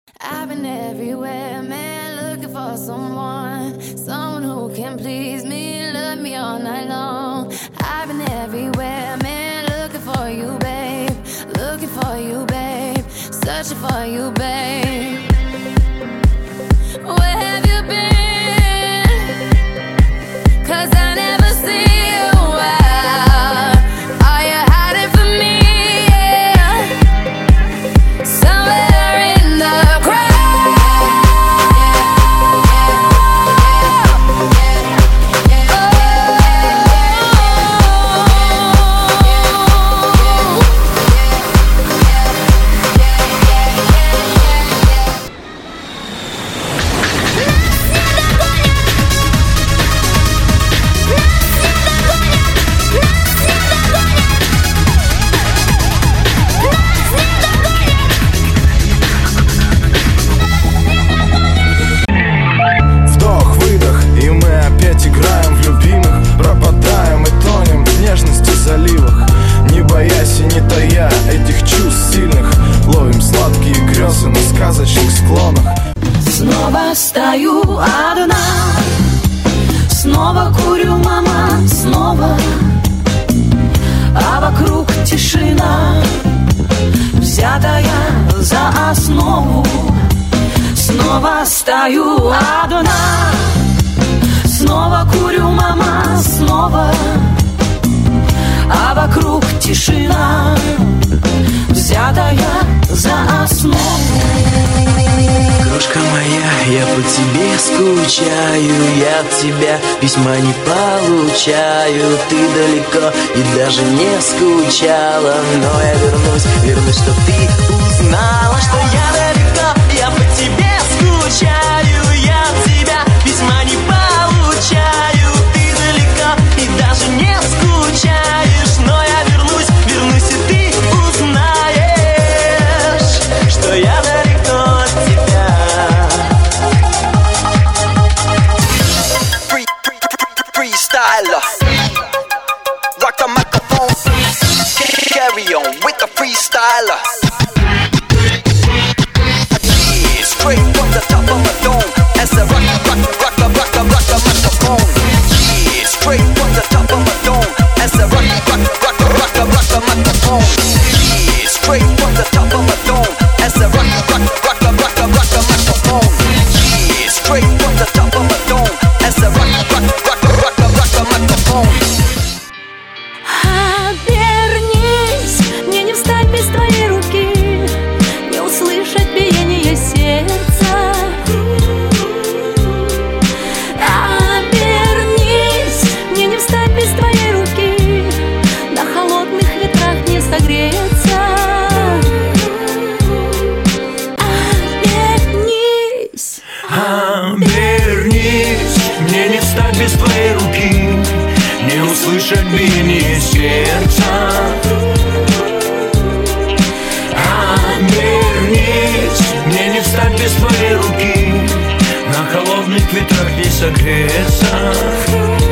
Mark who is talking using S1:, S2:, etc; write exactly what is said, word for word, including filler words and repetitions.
S1: I've been everywhere, man, looking for someone, someone who can please me, love me all night long. I've been everywhere, man, looking for you, babe, looking for you, babe, searching for you, babe. Where have you been? 'Cause I never see you out. Are you hiding from me? Yeah. Somewhere in the crowd.
S2: Снова стою одна, снова курю, мама, снова, а вокруг тишина, взятая за основу. Снова стою одна, снова курю, мама, снова, а вокруг тишина, взятая за основу.
S3: Крошка моя, я по тебе скучаю, я от тебя письма не получаю. Ты далеко и даже не скучала, но я вернусь, вернусь, чтоб ты узнала, что я далеко, я по тебе скучаю, я от тебя письма не получаю. Ты далеко и даже не скучаешь, но я вернусь, вернусь, и ты узнаешь, что я далеко от тебя. Freestyler, rock the microphone, carry on with the freestyler. Yeah, straight from the top of the dome, as I rock, rock, rock, rock, rock, rock the microphone. Yeah, straight from the top of the dome, as I rock, rock, rock, rock, rock the microphone. Yeah, straight from the top of the dome, as I rock, rock, rock, rock, rock the microphone. Yeah, straight from the top of the dome, as I rock, rock, rock, rock, rock the microphone.
S2: Обернись, мне не встать без твоей руки, не услышать биение сердца. Обернись, мне не встать без твоей руки, на холодных ветрах не согреться. Обернись,
S4: обернись, мне не встать без твоей руки, не услышать биение сердца. Обернись, мне не встать без твоей руки, на холодных ветрах не согреться.